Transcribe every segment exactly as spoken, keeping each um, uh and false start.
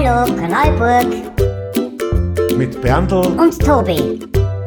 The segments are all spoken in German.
Hallo Korneuburg mit Berndl und Tobi.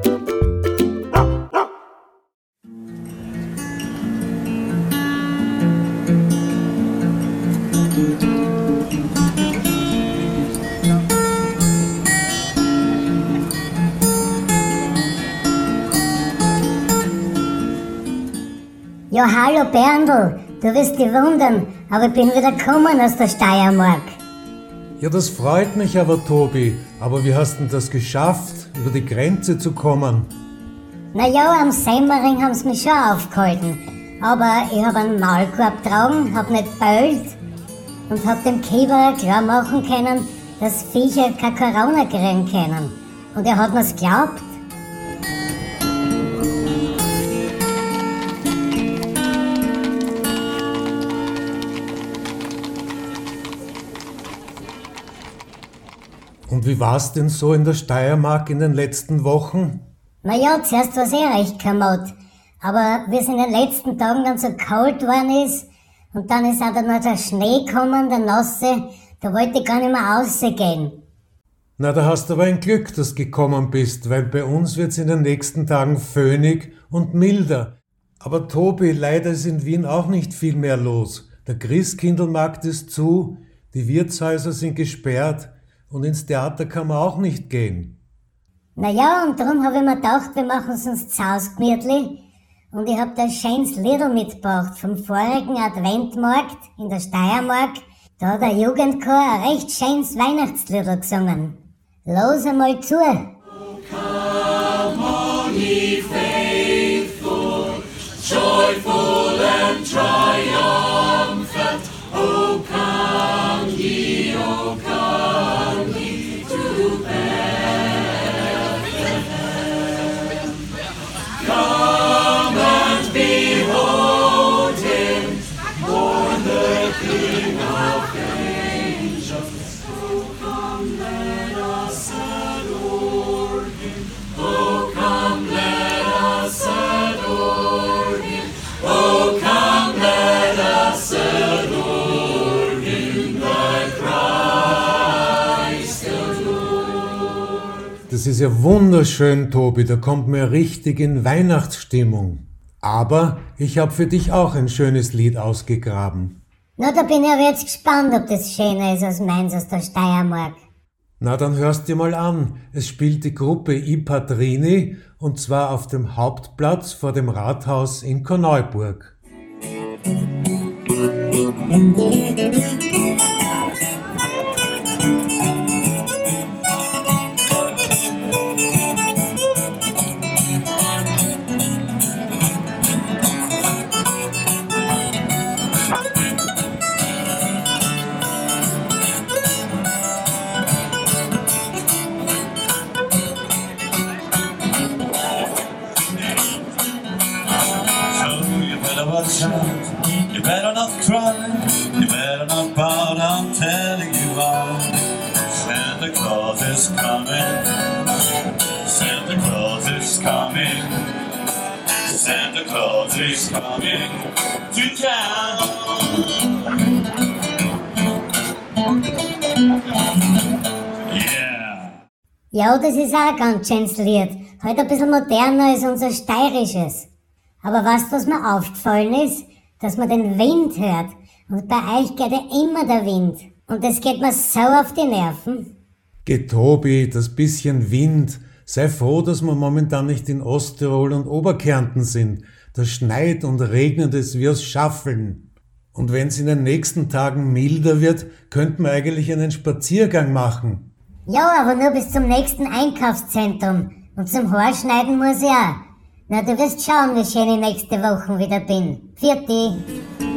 Ja, hallo Berndl, du wirst dich wundern, aber ich bin wieder gekommen aus der Steiermark. Ja, das freut mich aber, Tobi. Aber wie hast du denn das geschafft, über die Grenze zu kommen? Naja, am Semmering haben sie mich schon aufgehalten. Aber ich hab einen Maulkorb getragen, hab nicht gebeult und hab dem Kieberer klar machen können, dass Viecher kein Corona kriegen können. Und er hat mir's geglaubt. Und wie war's denn so in der Steiermark in den letzten Wochen? Naja, zuerst war's eh recht kommod. Aber wie es in den letzten Tagen dann so kalt worden ist und dann ist auch dann noch der Schnee gekommen, der nasse, da wollte ich gar nicht mehr rausgehen. Na, da hast du aber ein Glück, dass du gekommen bist, weil bei uns wird's in den nächsten Tagen föhnig und milder. Aber Tobi, leider ist in Wien auch nicht viel mehr los. Der Christkindlmarkt ist zu, die Wirtshäuser sind gesperrt und ins Theater kann man auch nicht gehen. Naja, und darum habe ich mir gedacht, wir machen es uns zu Hause gemütlich. Und ich habe da ein schönes Liedl mitgebracht vom vorigen Adventmarkt in der Steiermark. Da hat der Jugendchor ein recht schönes Weihnachtsliedl gesungen. Los einmal zu! Oh, come on, ye faithful, joyful and triumphant. Oh, come ye, oh, come ye to Bethlehem. Come and behold him, born the King of angels. Oh, come, let us adore him. Oh, come, let us adore him. Oh, come, let us adore him, the Christ adored. Das ist ja wunderschön, Tobi, da kommt mir richtig in Weihnachtsstimmung. Aber ich habe für dich auch ein schönes Lied ausgegraben. Na, da bin ich aber jetzt gespannt, ob das schöner ist als meins aus der Steiermark. Na, dann hörst dir mal an. Es spielt die Gruppe I Padrini und zwar auf dem Hauptplatz vor dem Rathaus in Korneuburg. Watch out, you better not cry, you better not pout, I'm telling you why. Santa Claus is coming, Santa Claus is coming, Santa Claus is coming to town. Yeah. Ja, das ist auch ein ganz schönes Lied. Halt ein bisschen moderner als unser steirisches. Aber weißt du, was mir aufgefallen ist? Dass man den Wind hört. Und bei euch geht ja immer der Wind. Und das geht mir so auf die Nerven. Geh, Tobi, das bisschen Wind. Sei froh, dass wir momentan nicht in Osttirol und Oberkärnten sind. Da schneit und regnet es wie aus Schaffeln. Und wenn es in den nächsten Tagen milder wird, könnten wir eigentlich einen Spaziergang machen. Ja, aber nur bis zum nächsten Einkaufszentrum. Und zum Haarschneiden muss ich auch. Na, du wirst schauen, wie schön ich nächste Woche wieder bin. Vierte.